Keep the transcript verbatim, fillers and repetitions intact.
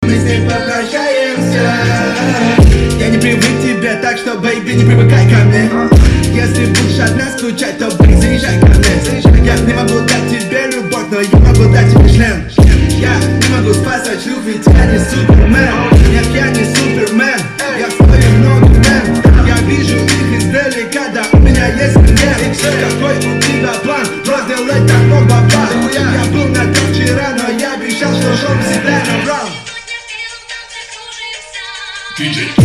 мы с ней попрощаемся. Я не привык к тебе, так что, бэйби, не привыкай ко мне. Если будешь одна скучать, то, блин, заезжай ко мне. Я не могу дать тебе любовь, но я могу дать тебе член. Я не могу спасать шлюх, ведь я не супермен. Нет, я не супермен, я стою много мен. Я вижу их издалека, да у меня есть клиент. Какой у тебя план? Просто делать так много бабла. Я был на том вчера, но я обещал, что шоу всегда набрал. диджей